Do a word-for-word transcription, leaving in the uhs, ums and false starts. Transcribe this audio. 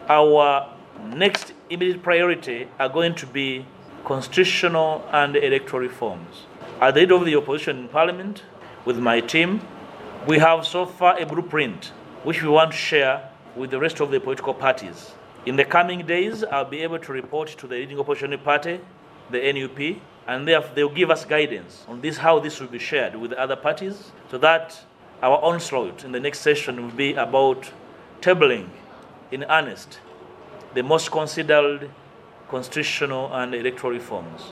Our next immediate priority are going to be constitutional and electoral reforms. At the head of the opposition in Parliament, with my team, we have so far a blueprint which we want to share with the rest of the political parties. In the coming days, I'll be able to report to the leading opposition party, the N U P, and therefore they'll give us guidance on this, how this will be shared with other parties, so that our onslaught in the next session will be about tabling in earnest the most considered constitutional and electoral reforms.